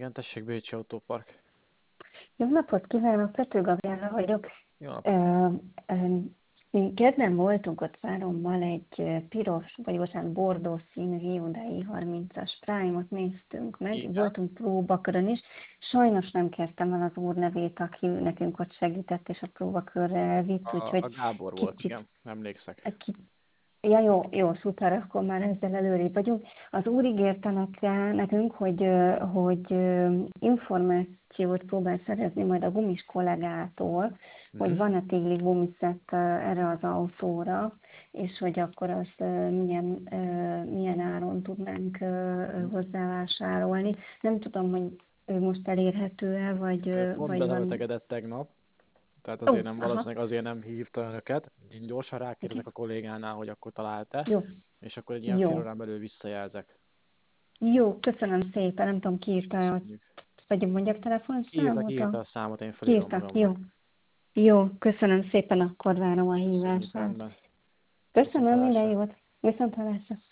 Igen, tessék, Bécsi Autópark. Jó napot kívánok, Pető Gabriella vagyok. Jó napot. Mi kedden voltunk ott párommal egy piros, vagy bocsánat, bordó színű Hyundai i30-as Prime-ot néztünk meg, Igen. voltunk próbakörön is. Sajnos nem kértem el az úr nevét, aki nekünk ott segített, és a próbakörre elvitt, A úgyhogy Gábor volt, kicsit, igen, emlékszek. ja, jó, szuper, akkor már ezzel előrébb vagyunk. Az úr ígérte nekünk, hogy információt próbál szerezni majd a gumis kollégától, hogy van-e téli gumiszett erre az autóra, és hogy akkor azt milyen áron tudnánk hozzávásárolni. Nem tudom, hogy ő most elérhető-e, Pont vagy van... betegedett tegnap, tehát Ó, azért nem, aha, valószínűleg azért nem hívta önöket. Én gyorsan oké. rákérdezek a kollégánál, hogy akkor talált-e, Jó, és akkor egy ilyen fél jó. órán belül visszajelzek. Jó, köszönöm szépen, nem tudom, ki írta, Köszönjük. vagy mondjak telefonszámot? Kiírta a számot, én felírom Kiírta, jó. magamnak. Jó, köszönöm szépen, akkor várom a Köszönjük, hívását. rendben. Viszont Köszönöm, minden hallásra. jót. Viszont hallásra.